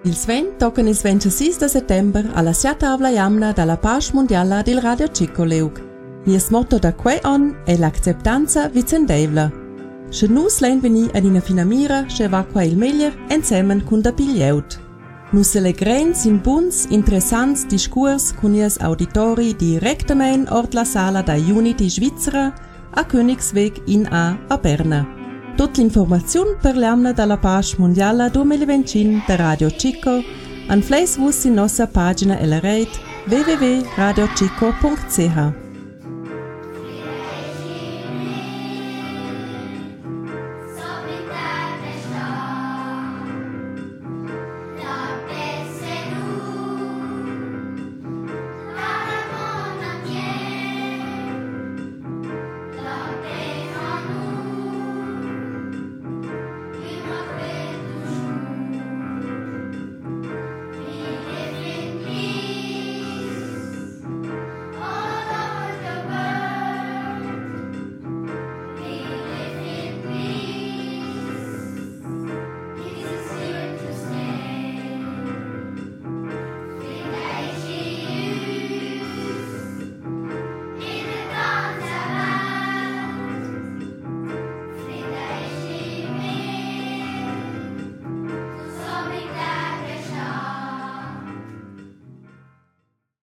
Il Sven tocca il 26 settembre alla sia tavola jamna dalla Pace Mondiale del Radio Chico Leug. Il motto da quei anni è l'acceptanza vicendevla. Se nus len veni ad una fina mira, se va qua il meglio insieme con da piglieut. Nus elegren sin buns, interessants discurs con ies auditori direttamente ord la sala da Unity Svizzera a Königsweg in a Berna. Tutta l'informazione per l'amna dalla Pace Mondiale 2025 da Radio Chico an fleis vus in nostra pagina e la rete www.radiochico.ch.